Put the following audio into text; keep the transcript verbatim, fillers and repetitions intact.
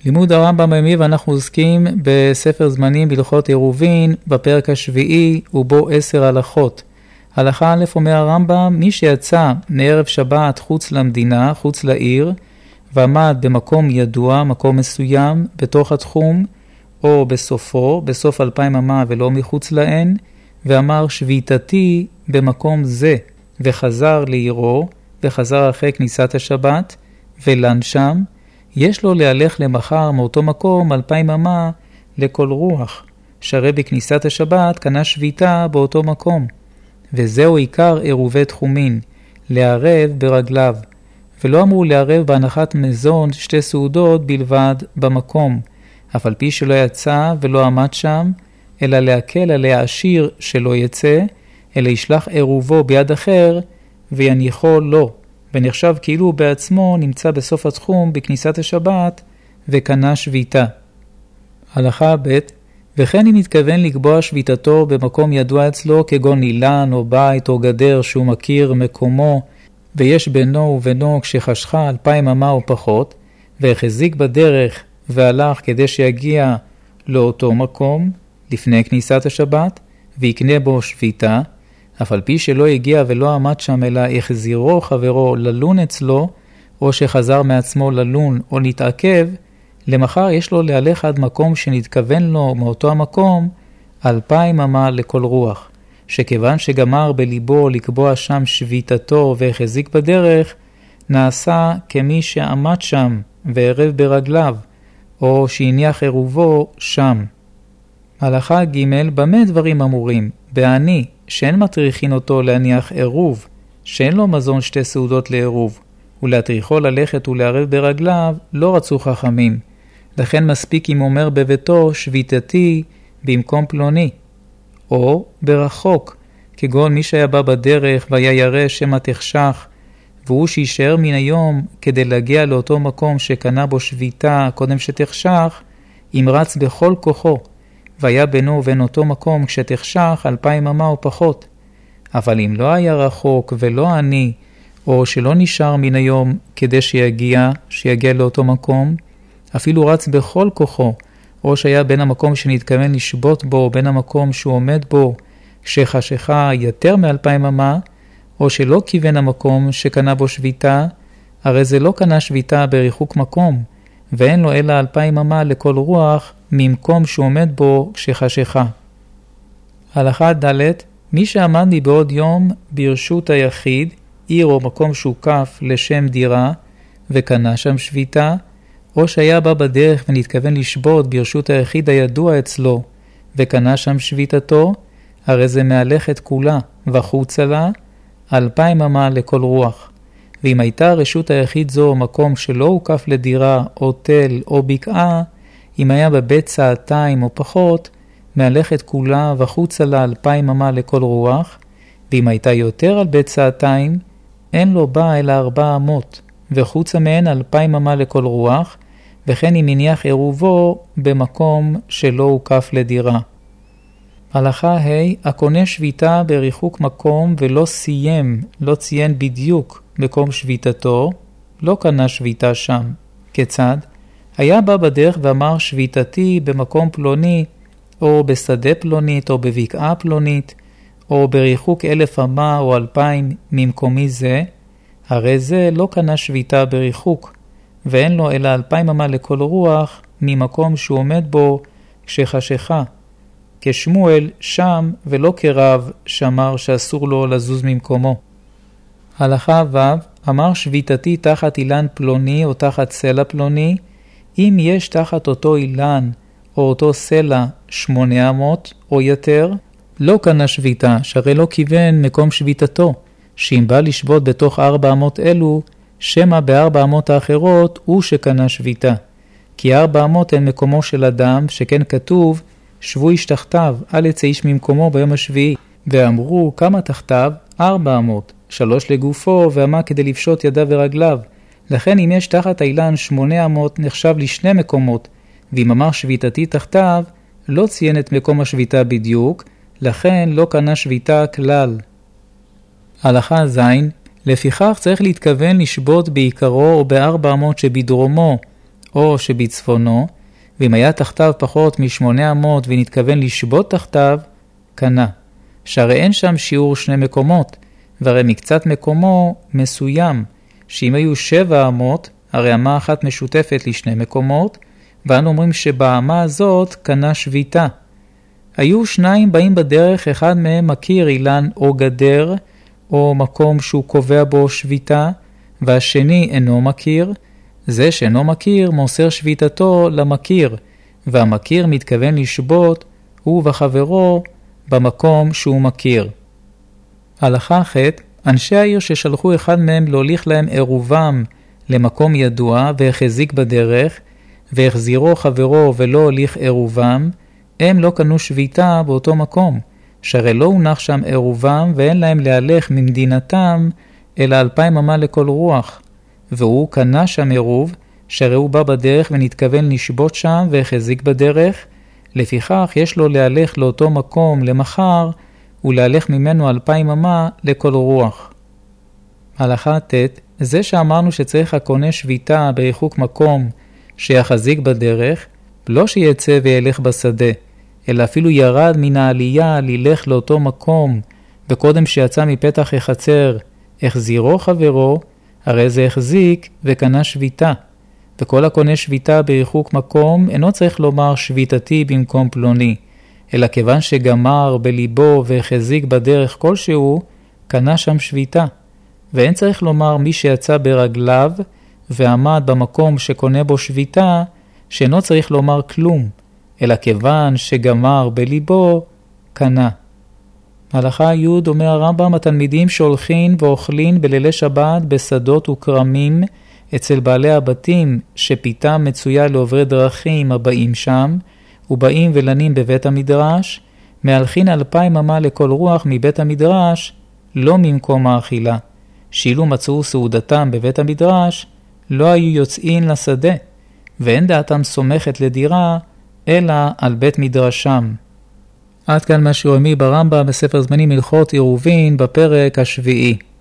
לימוד הרמב"ם היומי, ואנחנו עוסקים בספר זמנים בהלכות עירובין, בפרק השביעי ובו עשר הלכות. הלכה א' אומר הרמב"ם, מי שיצא מערב שבת חוץ למדינה, חוץ לעיר, ועמד במקום ידוע, מקום מסוים, בתוך התחום, או בסופו, בסוף אלפיים אמה ולא מחוץ להן, ואמר שביתתי במקום זה, וחזר לעירו, וחזר אחרי כניסת השבת, ולן שם, יש לו להלך למחר מאותו מקום אלפיים אמה לכל רוח, שהרי בכניסת השבת קנה שביתה באותו מקום. וזהו עיקר עירובי תחומין, לערב ברגליו, ולא אמרו לערב בהנחת מזון שתי סעודות בלבד במקום, אף על פי שלא יצא ולא עמד שם, אלא להקל על העשיר שלא יצא, אלא ישלח עירובו ביד אחר ויניחו לו, ונחשב כאילו בעצמו נמצא בסוף התחום בכניסת השבת וקנה שביתה. הלכה ב' וכן אם מתכוון לקבוע שביתתו במקום ידוע אצלו כגון אילן או בית או גדר שהוא מכיר מקומו, ויש בינו ובינו כשחשכה אלפיים אמה או פחות, והחזיק בדרך והלך כדי שיגיע לאותו מקום לפני כניסת השבת, ויקנה בו שביתה, אף על פי שלא הגיע ולא עמד שם אלא החזירו חברו ללון אצלו, או שחזר מעצמו ללון או נתעכב, למחר יש לו להלך עד מקום שנתכוון לו מאותו המקום אלפיים אמה לכל רוח, שכיוון שגמר בליבו לקבוע שם שביתתו והחזיק בדרך, נעשה כמי שעמד שם וערב ברגליו, או שהניח עירובו שם. הלכה ג' במה דברים אמורים? בעני, שאין מטריחין אותו להניח עירוב, שאין לו מזון שתי סעודות לעירוב, ולהטריחו ללכת ולערב ברגליו, לא רצו חכמים. לכן מספיק אם אומר בביתו שביתתי במקום פלוני. או ברחוק, כגון מי שהיה בא בדרך והיה ירא שמא תחשך, והוא שישאר מן היום כדי להגיע לאותו מקום שקנה בו שביתה קודם שתחשך, אם רץ בכל כוחו, והיה בינו ובין אותו מקום כשתחשך אלפיים אמה או פחות. אבל אם לא היה רחוק ולא עני, או שלא נשאר מן היום כדי שיגיע, שיגיע לאותו מקום, אפילו רץ בכל כוחו, או שהיה בין המקום שנתכוון לשבות בו, בין המקום שהוא עומד בו, כשחשכה יותר מאלפיים אמה, או שלא כיוון המקום שקנה בו שביתה, הרי זה לא קנה שביתה בריחוק מקום, ואין לו אלא אלפיים אמה לכל רוח ממקום שהוא עומד בו כשחשכה. הלכה ד' מי שעמד לי בעוד יום ברשות היחיד, עיר או מקום שוקף לשם דירה, וקנה שם שביתה, או שהיה בא בדרך ונתכוון לשבות ברשות היחיד הידוע אצלו, וקנה שם שביתתו, הרי זה מהלכת כולה, וחוצה לה, אלפיים אמה לכל רוח. ואם הייתה רשות היחיד זו מקום שלא הוקף לדירה, או תל, או בקעה, אם היה בבית צעתיים או פחות, מהלכת כולה וחוצה לה אלפיים אמה לכל רוח, ואם הייתה יותר על בית צעתיים, אין לו בה אלא ארבע אמות, וחוצה מהן אלפיים אמה לכל רוח, וכן אם הניח עירובו במקום שלא הוקף לדירה. הלכה ה' הקונה שביתה בריחוק מקום ולא סיים, לא ציין בדיוק מקום שביתתו, לא קנה שביתה שם. כיצד? היה בא בדרך ואמר שביתתי במקום פלוני, או בשדה פלונית, או בבקעה פלונית, או בריחוק אלף אמה או אלפיים ממקומי זה, הרי זה לא קנה שביתה בריחוק, ואין לו אלא אלפיים אמה לכל רוח ממקום שהוא עומד בו כשחשכה. כשמואל שם ולא כרב שאמר שאסור לו לזוז ממקומו. הלכה ו' אמר שביתתי תחת אילן פלוני או תחת סלע פלוני, אם יש תחת אותו אילן או אותו סלע שמונה אמות או יותר, לא קנה שביתה, שהרי לא כיוון מקום שביתתו, שאם בא לשבות בתוך ארבע אמות אלו, שמה בארבע אמות האחרות הוא שקנה שביתה. כי ארבע אמות הן מקומו של אדם, שכן כתוב, שבו איש תחתיו, אל יצא איש ממקומו ביום השביעי. ואמרו, כמה תחתיו? ארבע אמות, שלוש לגופו, ואמה כדי לפשוט ידיו ורגליו. לכן אם יש תחת האילן שמונה אמות, נחשב לשני מקומות, ואם אמר שביתתי תחתיו, לא ציין את מקום השביתה בדיוק, לכן לא קנה שביתה כלל. הלכה ז' לפיכך צריך להתכוון לשבות בעיקרו או בארבע אמות שבדרומו, או שבצפונו, ואם היה תחתיו פחות משמונה אמות ונתכוון לשבות תחתיו, קנה. שהרי אין שם שיעור שני מקומות, והרי מקצת מקומו מסוים, שאם היו שבע אמות, הרי אמה אחת משותפת לשני מקומות, ואנו אומרים שבאמה הזאת קנה שביתה. היו שניים באים בדרך, אחד מהם מכיר אילן או גדר, או מקום שהוא קובע בו שביתה, והשני אינו מכיר. זה שאינו מכיר מוסר שביתתו למכיר, והמכיר מתכוון לשבות הוא וחברו במקום שהוא מכיר. הלכה ח' אנשי העיר ששלחו אחד מהם להוליך להם עירובם למקום ידוע והחזיק בדרך, והחזירו חברו ולא הוליך עירובם, הם לא קנו שביתה באותו מקום, שהרי לא הונח שם עירובם ואין להם להלך ממדינתם אלא אלפיים אמה לכל רוח, והוא קנה שם עירוב, שהרי הוא בא בדרך ונתכוון לשבות שם והחזיק בדרך, לפיכך יש לו להלך לאותו מקום למחר, ולהלך ממנו אלפיים אמה לכל רוח. הלכה ט' זה שאמרנו שצריך הקונה שביתה בריחוק מקום שיחזיק בדרך, לא שיצא וילך בשדה, אלא אפילו ירד מן העלייה ללך לאותו מקום, וקודם שיצא מפתח החצר, החזירו חברו, הרי זה החזיק וקנה שביתה. וכל הקונה שביתה בריחוק מקום אינו צריך לומר שביתתי במקום פלוני, אלא כיוון שגמר בליבו והחזיק בדרך כלשהו, קנה שם שביתה. ואין צריך לומר מי שיצא ברגליו ועמד במקום שקונה בו שביתה, שאינו צריך לומר כלום, אלא כיוון שגמר בליבו, קנה. הלכה י' אומר הרמב"ם, התלמידים שהולכים ואוכלים בלילי שבת בשדות וקרמים אצל בעלי הבתים שפיתם מצויה לעוברי דרכים הבאים שם, ובאים ולנים בבית המדרש, מהלכין אלפיים אמה לכל רוח מבית המדרש, לא ממקום האכילה. שאילו מצאו סעודתם בבית המדרש, לא היו יוצאים לשדה, ואין דעתם סומכת לדירה, אלא על בית מדרשם. עד כאן מה שרומי ברמב"ם בספר זמנים הלכות עירובין בפרק השביעי.